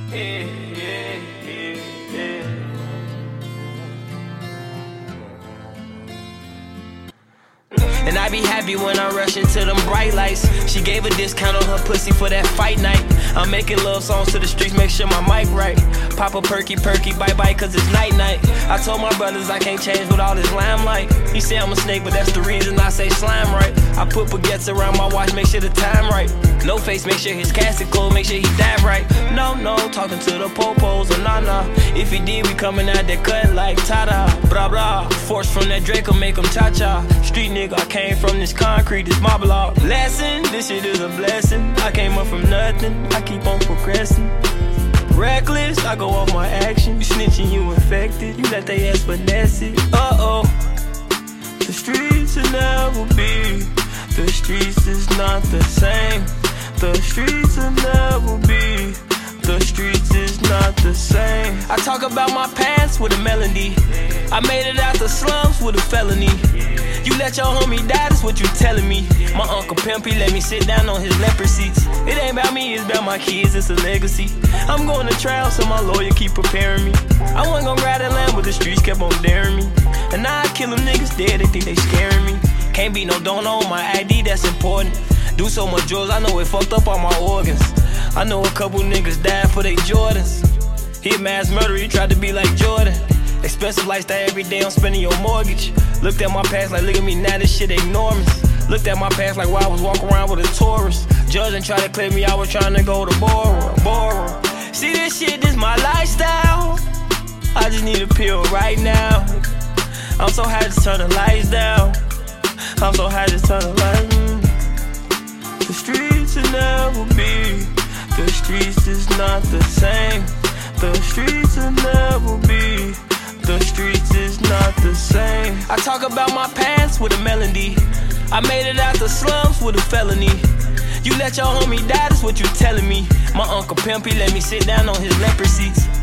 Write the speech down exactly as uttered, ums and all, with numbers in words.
Yeah, yeah, yeah, yeah. And I be happy when I rush into them bright lights. She gave a discount on her pussy for that fight night. I'm making love songs to the streets, make sure my mic right. Pop a perky, perky, bye-bye, cause it's night-night. I told my brothers I can't change with all this limelight. He say I'm a snake, but that's the reason I say slime right. I put baguettes around my watch, make sure the time right. No face, make sure his casket closed, make sure he died right. No, no, talking to the popos, or nah, nah. If he did, we coming out that cut like ta-da, blah, blah. Force from that Draco, make him cha-cha. Street nigga, I came from this concrete, this my block. Lesson, this shit is a blessing. I came up from nothing, I keep on progressing. Reckless, I go off my action. You snitching, you infected. You let they ass finesse it. Uh-oh. The streets will never be. The streets is not the same. The streets will never be. The streets is not the same. I talk about my past with a melody. I made it out the slums with a felony. You let your homie die, that's what you telling me. My Uncle Pimp, he let me sit down on his leopard seats. It ain't about me, it's about my kids, it's a legacy. I'm going to trial, so my lawyer keep preparing me. I wasn't gonna ride that land, but the streets kept on daring me. And now I kill them niggas dead, they think they scaring me. Can't be no donor on my I D, that's important. Do so much drugs, I know it fucked up all my organs. I know a couple niggas died for they Jordans. He a mass murderer, he tried to be like Jordan. Expensive lifestyle every day, I'm spending your mortgage. Looked at my past like, look at me now, this shit enormous. Looked at my past like why I was walking around with a Taurus. Judge and try to clear me, I was trying to go to borrow, borrow. See this shit, this my lifestyle. I just need a pill right now. I'm so high, just turn the lights down. I'm so high, just turn the lights down. The streets will never be. The streets is not the same. The streets will never be. The streets is not the same. I talk about my past with a melody. I made it out the slums with a felony. You let your homie die, that's what you telling me. My Uncle Pimp, he let me sit down on his leopard seats.